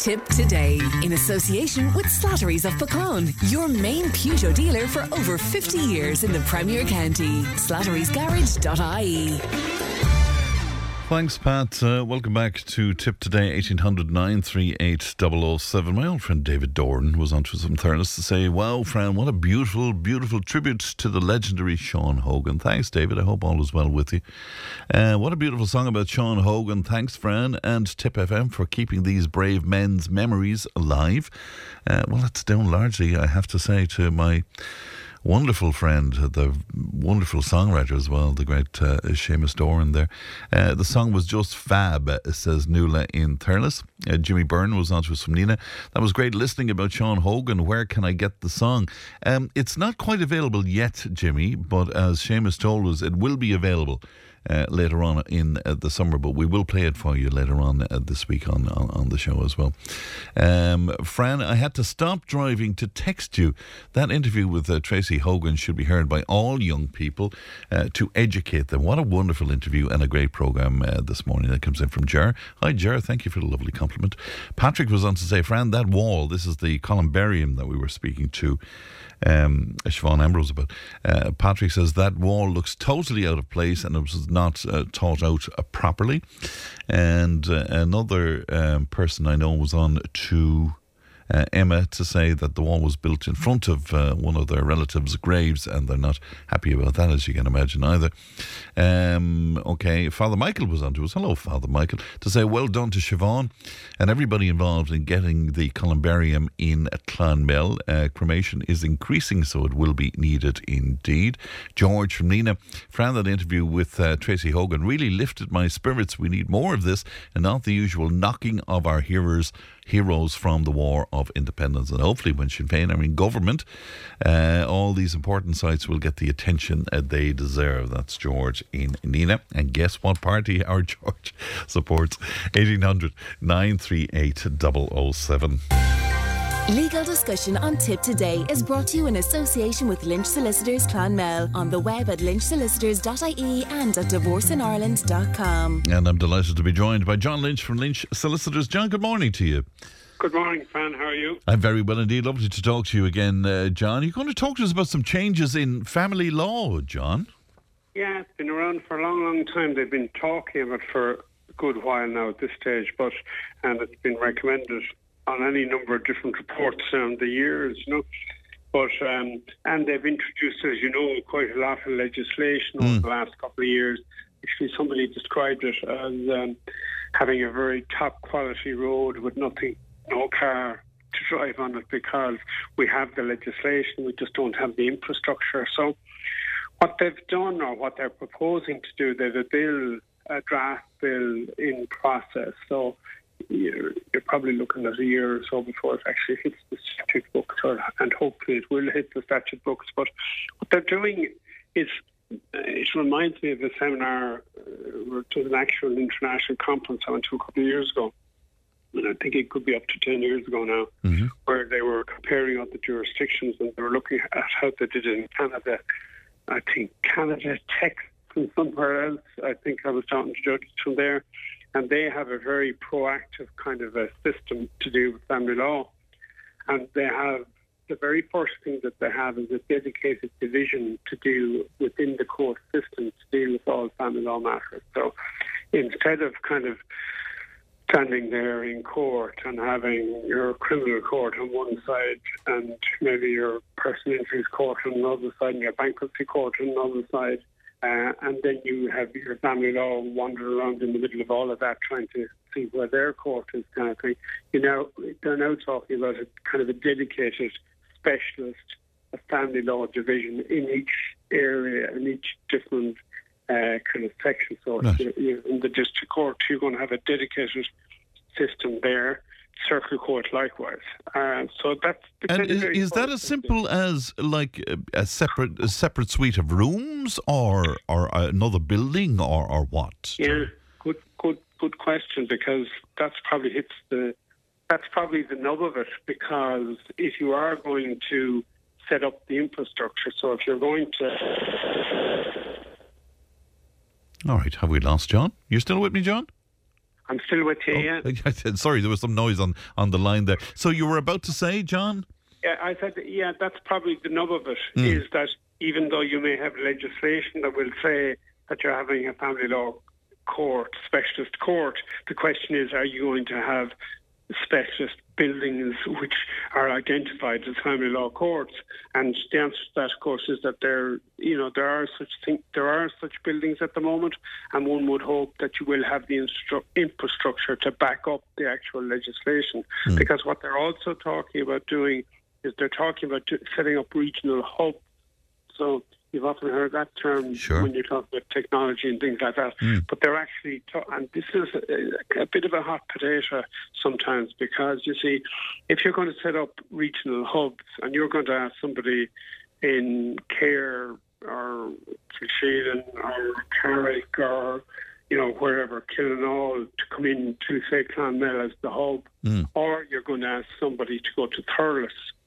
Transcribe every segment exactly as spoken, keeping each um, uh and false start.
Tip Today, in association with Slattery's of Pecan, your main Peugeot dealer for over fifty years in the Premier County. slatterys garage dot I E. Thanks, Pat. Uh, welcome back to Tip Today, eighteen hundred nine three eight double oh seven. My old friend David Doran was on to some thoroughness to say, wow, Fran, what a beautiful, beautiful tribute to the legendary Sean Hogan. Thanks, David. I hope all is well with you. Uh, what a beautiful song about Sean Hogan. Thanks, Fran, and Tip F M for keeping these brave men's memories alive. Uh, well, it's down largely, I have to say, to my wonderful friend, the wonderful songwriter as well, the great uh, Seamus Doran there. Uh, the song was just fab, uh, says Nuala in Thurles. Uh, Jimmy Byrne was on to us from Nina. That was great listening about Sean Hogan. Where can I get the song? Um, it's not quite available yet, Jimmy, but as Seamus told us, it will be available Uh, later on in uh, the summer, but we will play it for you later on uh, this week on, on, on the show as well. Um, Fran, I had to stop driving to text you. That interview with uh, Tracy Hogan should be heard by all young people uh, to educate them. What a wonderful interview and a great programme uh, this morning. That comes in from Ger. Hi, Ger. Thank you for the lovely compliment. Patrick was on to say, Fran, that wall, this is the columbarium that we were speaking to Um, Siobhan Ambrose about. Uh, Patrick says that wall looks totally out of place and it was not uh, thought out uh, properly. And uh, another um, person I know was on to uh, Emma to say that the wall was built in front of uh, one of their relatives' graves and they're not happy about that, as you can imagine either. Um, okay, Father Michael was on to us. Hello, Father Michael. To say well done to Siobhan and everybody involved in getting the columbarium in Clonmel. Uh, cremation is increasing, so it will be needed indeed. George from Nina. Fran, that interview with uh, Tracy Hogan really lifted my spirits. We need more of this and not the usual knocking of our heroes heroes from the War of Independence. And hopefully when Sinn Féin are in government, uh, all these important sites will get the attention uh, they deserve. That's George in Nina. And guess what party our George supports? eighteen hundred nine three eight double oh seven. Legal discussion on Tip Today is brought to you in association with Lynch Solicitors Clonmel, on the web at lynch solicitors dot I E and at divorce in ireland dot com. And I'm delighted to be joined by John Lynch from Lynch Solicitors. John, good morning to you. Good morning, Fran. How are you? I'm very well indeed. Lovely to talk to you again, uh, John. You're going to talk to us about some changes in family law, John. Yeah, it's been around for a long, long time. They've been talking about it for a good while now at this stage, but and it's been recommended on any number of different reports down the years, you know. But um, and they've introduced, as you know, quite a lot of legislation over mm. the last couple of years. Actually, somebody described it as um, having a very top quality road with nothing, no car to drive on it, because we have the legislation, we just don't have the infrastructure. So what they've done, or what they're proposing to do, there's a bill, a draft bill in process. So You're, you're probably looking at a year or so before it actually hits the statute books, or, and hopefully it will hit the statute books. But what they're doing is, uh, it reminds me of a seminar, uh, to an actual international conference I went to a couple of years ago, and I think it could be up to ten years ago now, mm-hmm. where they were comparing other jurisdictions and they were looking at how they did it in Canada. I think Canada, Texas, and somewhere else. I think I was talking to judges from there. And they have a very proactive kind of a system to do with family law. And they have, the very first thing that they have is a dedicated division to deal within the court system to deal with all family law matters. So instead of kind of standing there in court and having your criminal court on one side and maybe your personal injuries court on the other side and your bankruptcy court on the other side, Uh, and then you have your family law wander around in the middle of all of that, trying to see where their court is, kind of thing. You know, they're now talking about a kind of a dedicated specialist, a family law division in each area, in each different uh, kind of section. So nice. you, you, in the district court, you're going to have a dedicated system there. Circuit court likewise. Uh, so that's and is, is that as simple as like a, a separate a separate suite of rooms, or or another building, or, or what? Yeah, good good good question, because that's probably hits the that's probably the nub of it. Because if you are going to set up the infrastructure, so if you're going to, all right, have we lost John? You still with me, John? I'm still with you, yeah. Oh, sorry, there was some noise on, on the line there. So you were about to say, John? Yeah, I said, yeah, that's probably the nub of it, Mm. is that even though you may have legislation that will say that you're having a family law court, specialist court, the question is, are you going to have specialist buildings which are identified as family law courts? And the answer to that, of course, is that there, you know, there are such thing, there are such buildings at the moment, and one would hope that you will have the instru- infrastructure to back up the actual legislation. Mm. Because what they're also talking about doing is they're talking about setting up regional hubs. So you've often heard that term sure. when you talk about technology and things like that. Mm. But they're actually, ta- and this is a, a bit of a hot potato sometimes, because you see, if you're going to set up regional hubs and you're going to ask somebody in Care or Kilsheelan or Carrick or, you know, wherever, Killinall, to come in to, say, Clonmel as the hub, mm. or you're going to ask somebody to go to Thurles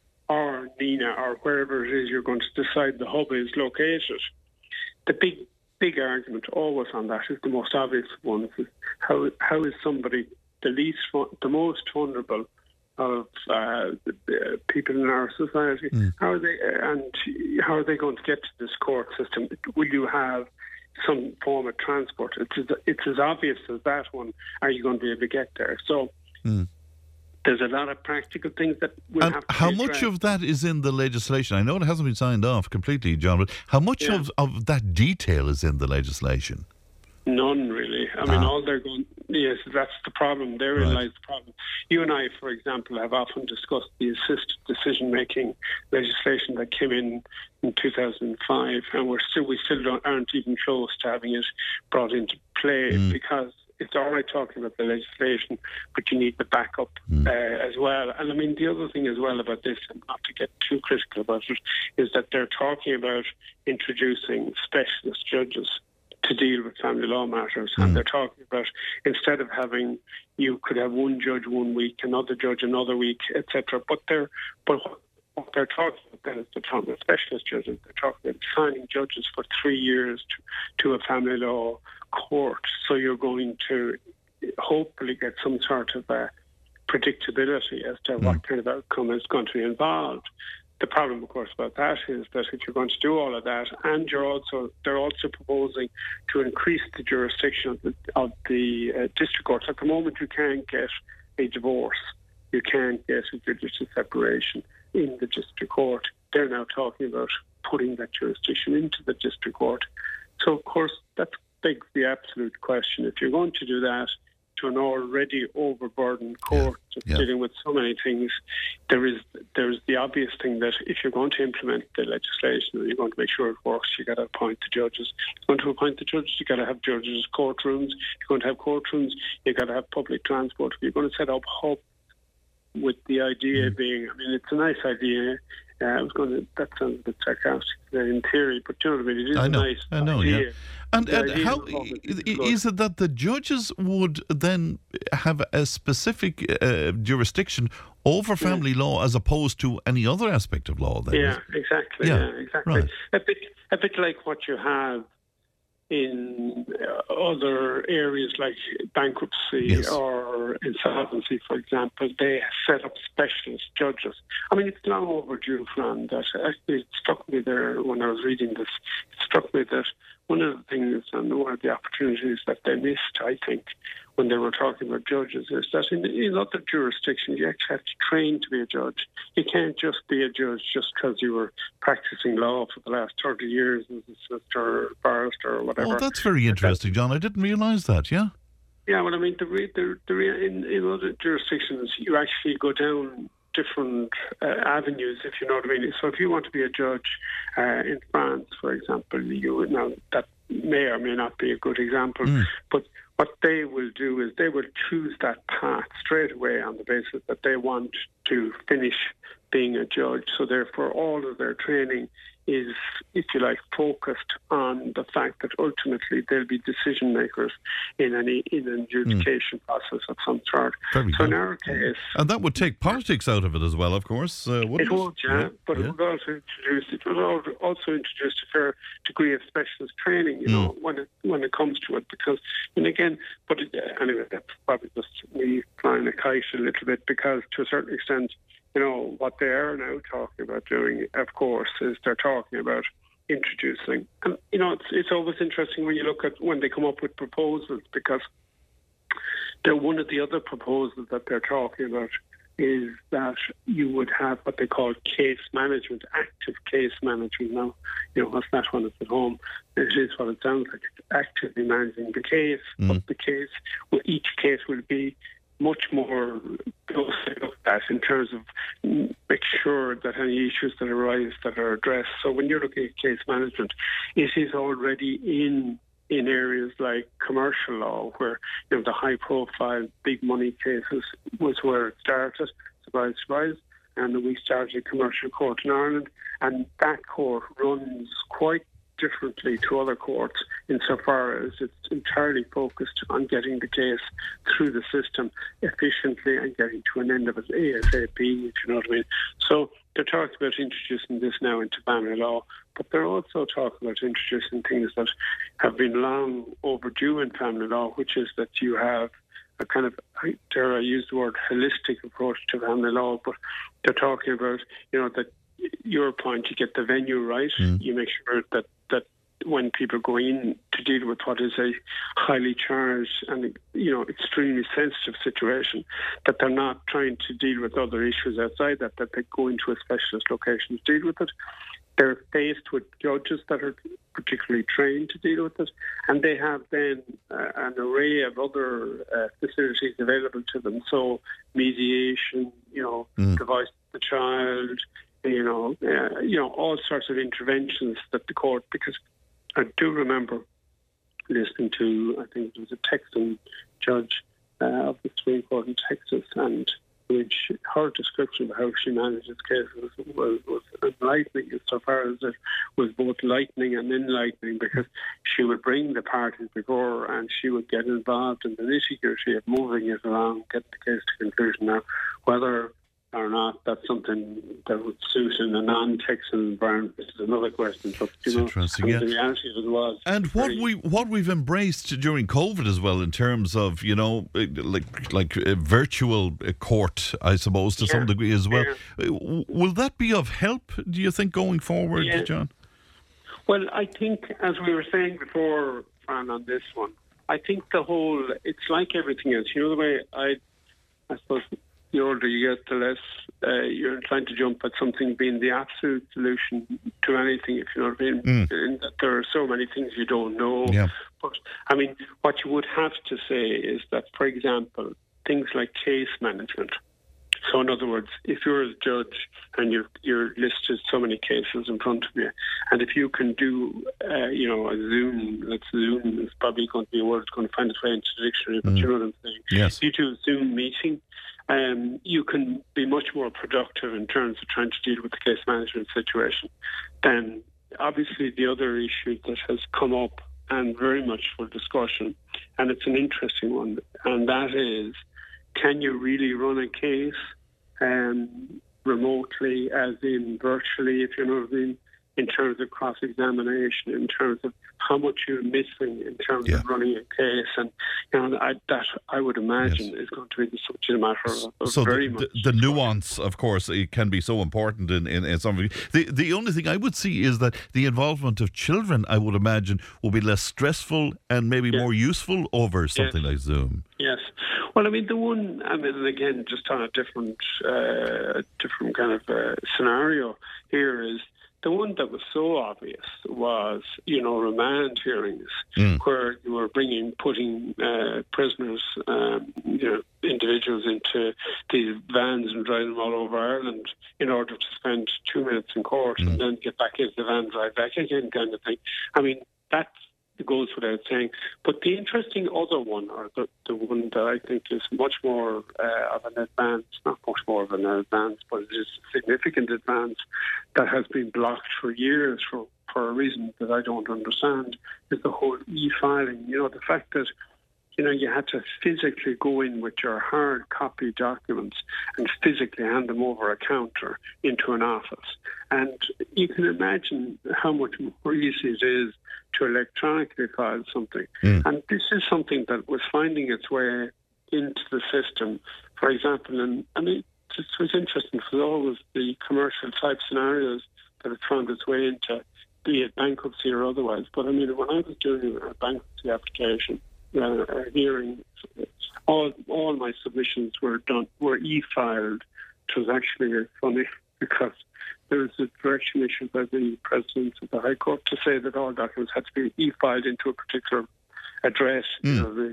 or Nina or wherever it is you're going to decide the hub is located. The big, big argument always on that is the most obvious one. Is how how is somebody the least, the most vulnerable of uh, the people in our society? Mm. How are they, and how are they going to get to this court system? Will you have some form of transport? It's as, it's as obvious as that one. Are you going to be able to get there? So. Mm. There's a lot of practical things that will and have to how be much addressed. of that is in the legislation? I know it hasn't been signed off completely, John, but how much yeah. of, of that detail is in the legislation? None, really. I mean, ah. all they're going... Yes, that's the problem. Therein right. lies the problem. You and I, for example, have often discussed the assisted decision-making legislation that came in in two thousand five, and we're still, we still don't, aren't even close to having it brought into play mm. because... It's all right talking about the legislation, but you need the backup mm. uh, as well. And I mean, the other thing as well about this, and not to get too critical about it, is that they're talking about introducing specialist judges to deal with family law matters. Mm. And they're talking about, instead of having, you could have one judge one week, another judge another week, et cetera. But they're, but what they're talking about then is they're talking about specialist judges. They're talking about assigning judges for three years to, to a family law court. So you're going to hopefully get some sort of uh, predictability as to mm. what kind of outcome is going to be involved. The problem, of course, about that is that if you're going to do all of that, and you're also they're also proposing to increase the jurisdiction of the, of the uh, district courts. At the moment, you can't get a divorce. You can't get a judicial separation in the district court. They're now talking about putting that jurisdiction into the district court. So, of course, that begs the absolute question. If you're going to do that to an already overburdened court yeah. Yeah. dealing with so many things, there is there's the obvious thing that if you're going to implement the legislation and you're going to make sure it works, you've got to appoint the judges. If you're going to appoint the judges, you've got to have judges' courtrooms. If you're going to have courtrooms, you've got to have public transport. If you're going to set up hubs, with the idea mm. being, I mean, it's a nice idea. Uh, I was going to, that sounds a bit sarcastic in theory, but you know what I mean? It is I know, a nice I know, idea. yeah. And, and idea how is, is it that the judges would then have a specific uh, jurisdiction over family yeah. law as opposed to any other aspect of law? Then, yeah, exactly. Yeah, yeah exactly. Right. A bit, a bit like what you have in uh, other areas like bankruptcy yes. or insolvency, for example. They set up specialist judges. I mean, it's long overdue, Fran. That actually it struck me there when I was reading this. It struck me that one of the things and one of the opportunities that they missed, I think, when they were talking about judges, is that in, in other jurisdictions you actually have to train to be a judge. You can't just be a judge just because you were practicing law for the last thirty years as a solicitor or barrister or whatever. Oh, that's very interesting, John. I didn't realise that, yeah? Yeah, well, I mean, the, the, the, in, in other jurisdictions, you actually go down different uh, avenues, if you know what I mean. So if you want to be a judge uh, in France, for example, you now that may or may not be a good example, mm. but what they will do is they will choose that path straight away on the basis that they want to finish being a judge. So therefore, all of their training is, if you like, focused on the fact that ultimately they'll be decision makers in any in an adjudication mm. process of some sort. Very so good. in our case, and that would take politics out of it as well, of course. Uh, wouldn't it would, yeah, yeah. but yeah. it would also introduce it would also introduce a fair degree of specialist training, you mm. know, when it when it comes to it. Because, and again, but it, uh, anyway, that's probably just me flying a kite a little bit, because to a certain extent, you know, what they are now talking about doing, of course, is they're talking about introducing. And, you know, it's, it's always interesting when you look at when they come up with proposals, because they're one of the other proposals that they're talking about is that you would have what they call case management, active case management. Now, you know, what's that when it's at home? It is what it sounds like. It's actively managing the case, mm. but the case, well, each case will be much more closely looked at in terms of make sure that any issues that arise that are addressed. So when you're looking at case management, it is already in in areas like commercial law, where, you know, the high-profile, big money cases was where it started. Surprise, surprise. And we started a commercial court in Ireland, and that court runs quite differently to other courts insofar as it's entirely focused on getting the case through the system efficiently and getting to an end of it ASAP, if you know what I mean. So they're talking about introducing this now into family law, but they're also talking about introducing things that have been long overdue in family law, which is that you have a kind of, dare I use the word, holistic approach to family law, but they're talking about, you know, that your point, you get the venue right, mm. you make sure that that when people go in to deal with what is a highly charged and, you know, extremely sensitive situation, that they're not trying to deal with other issues outside that, that they go into a specialist location to deal with it. They're faced with judges that are particularly trained to deal with it, and they have then uh, an array of other uh, facilities available to them. So mediation, you know, mm. the voice of the child, you know, uh, you know, all sorts of interventions that the court, because I do remember listening to, I think it was a Texan judge uh, of the Supreme Court in Texas, and which her description of how she manages cases was, was enlightening insofar as it was both lightening and enlightening, because she would bring the parties before and she would get involved in the nitty-gritty of moving it along, getting the case to conclusion. Now, whether or not that's something that would suit in a non-Texan environment is another question. But, you know, interesting, yeah. The reality of it was, and what we what we've embraced during COVID as well, in terms of, you know, like like a virtual court, I suppose, to yeah. some degree as well. Yeah. Will that be of help, do you think, going forward, yeah. John? Well, I think, as we were saying before, Fran, on this one, I think the whole, it's like everything else. You know, the way I, I suppose, the older you get, the less uh, you're inclined to jump at something being the absolute solution to anything, if you know what I mean. Mm. And that there are so many things you don't know. Yeah. But, I mean, what you would have to say is that, for example, things like case management. So, in other words, if you're a judge and you're, you're listed so many cases in front of you, and if you can do, uh, you know, a Zoom, let's Zoom is probably going to be a word that's going to find its way into the dictionary, but mm. you know what I'm saying? Yes. If you do a Zoom meeting, Um, you can be much more productive in terms of trying to deal with the case management situation than obviously the other issue that has come up and very much for discussion, and it's an interesting one, and that is, can you really run a case um, remotely, as in virtually, if you know what I mean, in terms of cross-examination, in terms of how much you're missing in terms yeah. of running a case. And, you know, I, that, I would imagine, yes. is going to be the subject matter of, of so very the, much. The, the nuance, of course, it can be so important in, in, in some of the, the only thing I would see is that the involvement of children, I would imagine, will be less stressful and maybe yes. more useful over something yes. like Zoom. Yes. Well, I mean, the one, I mean, again, just on a different, uh, different kind of uh, scenario here is, the one that was so obvious was, you know, remand hearings, mm. where you were bringing, putting uh, prisoners, um, you know, individuals into these vans and driving them all over Ireland in order to spend two minutes in court mm. and then get back into the van, drive back again, kind of thing. I mean, that's it goes without saying. But the interesting other one, or the, the one that I think is much more uh, of an advance, not much more of an advance, but it is a significant advance that has been blocked for years for, for a reason that I don't understand, is the whole e-filing. You know, the fact that, you know, you had to physically go in with your hard copy documents and physically hand them over a counter into an office. And you can imagine how much more easy it is to electronically file something. Mm. And this is something that was finding its way into the system. For example, and I mean, it was interesting for all of the commercial type scenarios that it found its way into, be it bankruptcy or otherwise. But I mean, when I was doing a bankruptcy application, uh, a hearing, all all my submissions were done were e-filed, which was actually funny because there was a direction issued by the President of the High Court to say that all documents had to be e-filed into a particular address. Mm. You know, the,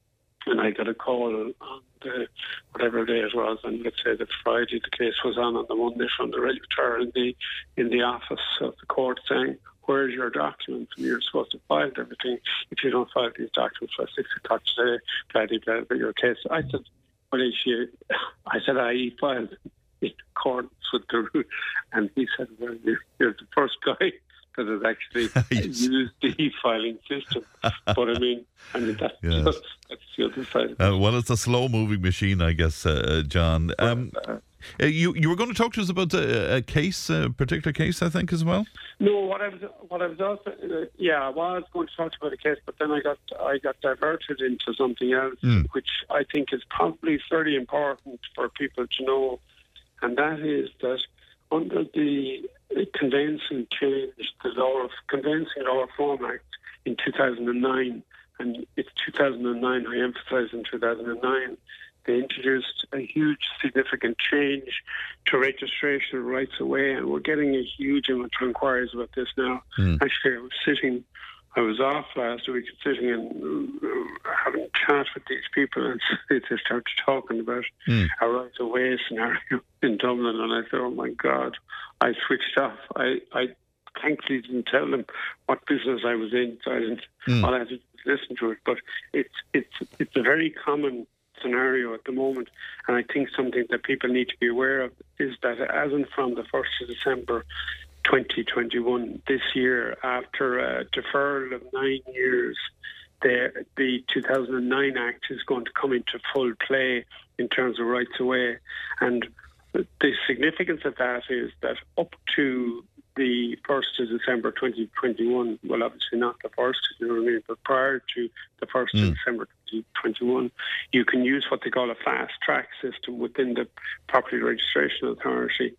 and I got a call on the, whatever day it was, and let's say that Friday the case was on on the Monday from the registrar in the in the office of the court saying, "Where's your documents? And you're supposed to file everything. If you don't file these documents by six o'clock today, blah blah blah, your case." I said, "Well, is she?" I said, "I e-filed in accordance with the rule," and he said, "Well, you're, you're the first guy that has actually yes. used the e-filing system." But I mean, I mean that, yes. that's, that's the other side. Uh, well, it's a slow-moving machine, I guess, uh, John. Um, uh, uh, you you were going to talk to us about a, a case, a particular case, I think, as well. No, what I was what I was also uh, yeah, I was going to talk about a case, but then I got I got diverted into something else, mm. which I think is probably very important for people to know. And that is that under the Conveyancing Change, the law of Conveyancing Law Reform Act in two thousand nine, and it's two thousand nine, I emphasise in two thousand nine, they introduced a huge significant change to registration rights away, and we're getting a huge amount of inquiries about this now. Mm. Actually, I was sitting, I was off last week sitting and uh, having a chat with these people, and they started talking about mm. a right away scenario in Dublin, and I thought, oh my God, I switched off. I, I thankfully didn't tell them what business I was in, so I didn't, mm. all I had to do was listen to it. But it's it's it's a very common scenario at the moment, and I think something that people need to be aware of is that as in from the first of December twenty twenty-one, this year, after a deferral of nine years, the, the two thousand nine Act is going to come into full play in terms of rights away. And the significance of that is that up to the first of December twenty twenty-one, well, obviously not the first, you know what I mean, but prior to the first mm. of December twenty twenty-one, you can use what they call a fast-track system within the Property Registration Authority.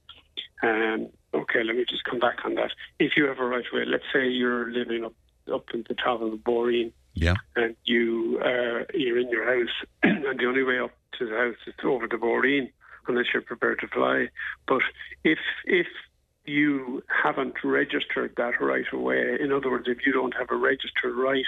Um, okay, let me just come back on that. If you have a right away, let's say you're living up up in the top of the Boreen, yeah, and you uh, you're in your house, and the only way up to the house is over the Boreen, unless you're prepared to fly. But if if you haven't registered that right away, in other words, if you don't have a registered right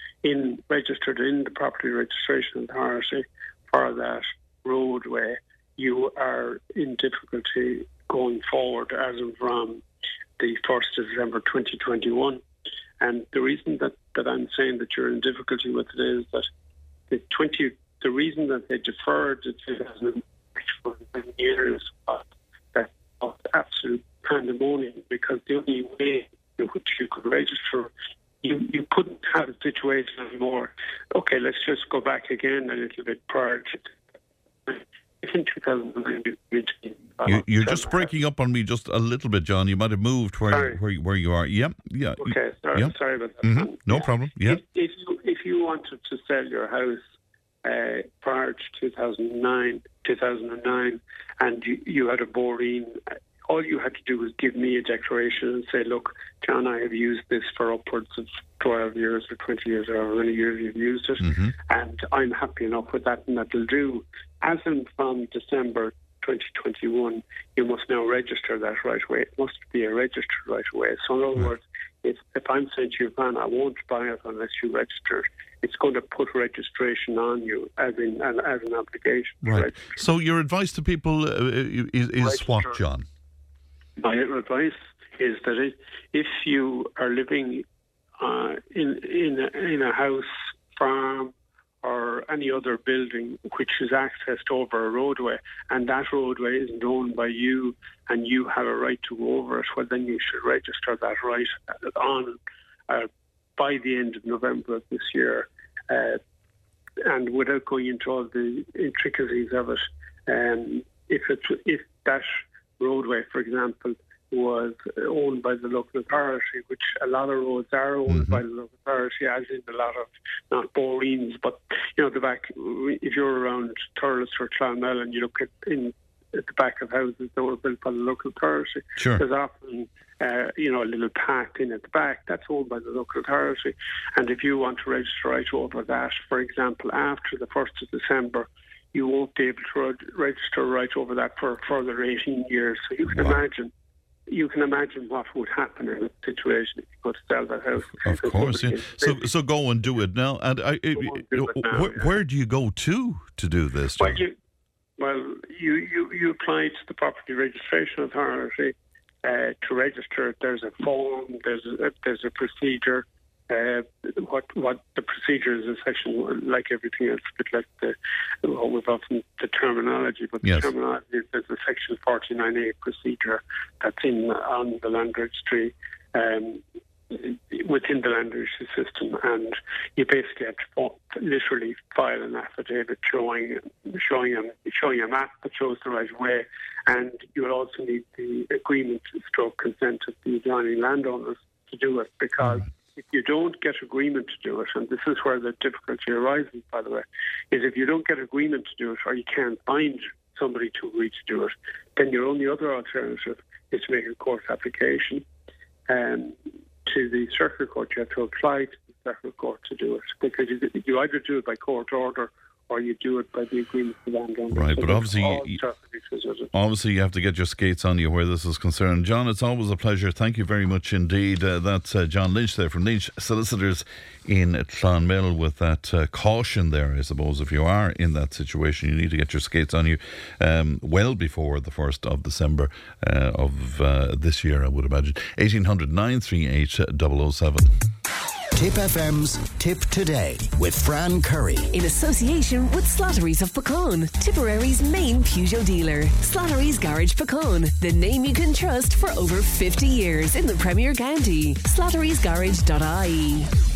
in registered in the Property Registration Authority for that roadway, you are in difficulty going forward as of from the first of December twenty twenty-one. And the reason that, that I'm saying that you're in difficulty with it is that the twenty the reason that they deferred the two thousand years was that of absolute pandemonium, because the only way in which you could register, you, you couldn't have a situation anymore. Okay, let's just go back again a little bit prior to in two thousand nine. You, you're just breaking up on me just a little bit, John. You might have moved where where, where you are. Yep, yeah. Okay, sorry, yep. sorry about that. Mm-hmm. No yeah. problem. Yeah. If, if you if you wanted to sell your house uh, prior to two thousand nine, two thousand nine, and you, you had a Boreen, all you had to do was give me a declaration and say, "Look, John, I have used this for upwards of twelve years or twenty years, or how many years you've used it, mm-hmm. and I'm happy enough with that, and that'll do." As in from December twenty twenty-one, you must now register that right away. It must be a registered right away. So in other right. words, if, if I'm saying to you, "Van, I won't buy it unless you register," it's going to put registration on you as in as, as an obligation. Right. So your advice to people uh, is, is what, John? My advice is that if you are living uh, in in a, in a house, farm, or any other building which is accessed over a roadway, and that roadway isn't owned by you, and you have a right to go over it, well, then you should register that right on uh, by the end of November of this year. Uh, and without going into all the intricacies of it, um, if it, if that roadway, for example, was owned by the local authority, which a lot of roads are owned mm-hmm. by the local authority, as in a lot of, not Boreens, but, you know, the back, if you're around Thurles or Clonmel and you look at, in, at the back of houses that were built by the local authority, sure. there's often, uh, you know, a little path in at the back, that's owned by the local authority. And if you want to register right over that, for example, after the first of December, you won't be able to register right over that for a further eighteen years. So you can wow. imagine You can imagine what would happen in a situation if you go to sell that house. Of course, yeah. So, so go and do it now. And I, it, it, now, where, yeah. where do you go to to do this? Well, you, well, you, you, you apply to the Property Registration Authority uh, to register. There's a form. There's a, there's a procedure. Uh, what what the procedure is a section like everything else, a bit like the well, we've often the terminology, but the yes. terminology is there's a section forty-nine A procedure that's in on the land registry, um, within the land registry system, and you basically have to literally file an affidavit showing showing a showing a map that shows the right way, and you will also need the agreement stroke consent of the adjoining landowners to do it, because mm-hmm. if you don't get agreement to do it, and this is where the difficulty arises, by the way, is if you don't get agreement to do it, or you can't find somebody to agree to do it, then your only other alternative is to make a court application um, to the circuit court. You have to apply to the circuit court to do it, because you, you either do it by court order or you do it by the agreement with the landowner. Right, so but obviously you, obviously you have to get your skates on you where this is concerned. John, it's always a pleasure. Thank you very much indeed. Uh, that's uh, John Lynch there from Lynch Solicitors in Clonmel with that uh, caution there, I suppose. If you are in that situation, you need to get your skates on you um, well before the first of December uh, of uh, this year, I would imagine. eighteen hundred nine three eight double oh seven. Tip F M's Tip Today with Fran Curry. In association with Slattery's of Puckane, Tipperary's main Peugeot dealer. Slattery's Garage Puckane, the name you can trust for over fifty years in the Premier County. slatterys garage dot I E